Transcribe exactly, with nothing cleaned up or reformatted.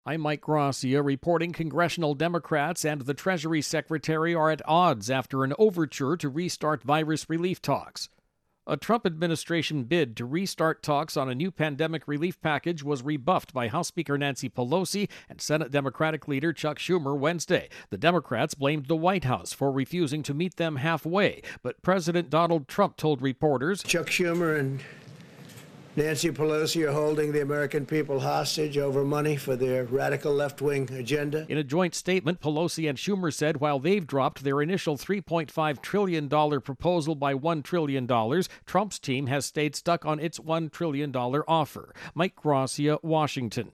I'm Mike Gracia reporting congressional Democrats and the Treasury Secretary are at odds after an overture to restart virus relief talks. A Trump administration bid to restart talks on a new pandemic relief package was rebuffed by House Speaker Nancy Pelosi and Senate Democratic leader Chuck Schumer Wednesday. The Democrats blamed the White House for refusing to meet them halfway, but President Donald Trump told reporters, Chuck Schumer and Nancy Pelosi are holding the American people hostage over money for their radical left-wing agenda. In a joint statement, Pelosi and Schumer said while they've dropped their initial three point five trillion dollars proposal by one trillion dollars, Trump's team has stayed stuck on its one trillion dollars offer. Mike Gracia, Washington.